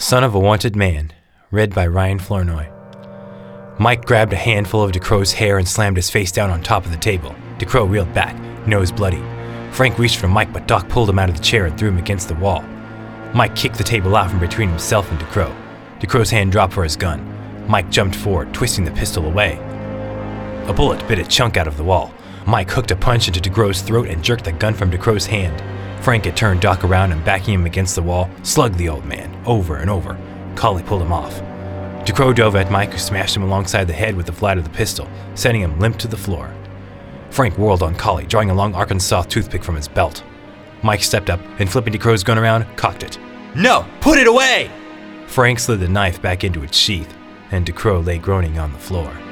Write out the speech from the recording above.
Son of a Wanted Man, read by Ryan Flournoy. Mike grabbed a handful of DeCrow's hair and slammed his face down on top of the table. DeCrow reeled back, nose bloody. Frank reached for Mike, but Doc pulled him out of the chair and threw him against the wall. Mike kicked the table out from between himself and DeCrow. DeCrow's hand dropped for his gun. Mike jumped forward, twisting the pistol away. A bullet bit a chunk out of the wall. Mike hooked a punch into DeCrow's throat and jerked the gun from DeCrow's hand. Frank had turned Doc around and, backing him against the wall, slugged the old man, over and over. Collie pulled him off. DeCrow dove at Mike, who smashed him alongside the head with the flat of the pistol, sending him limp to the floor. Frank whirled on Collie, drawing a long Arkansas toothpick from his belt. Mike stepped up and, flipping DeCrow's gun around, cocked it. "No! Put it away!" Frank slid the knife back into its sheath, and DeCrow lay groaning on the floor.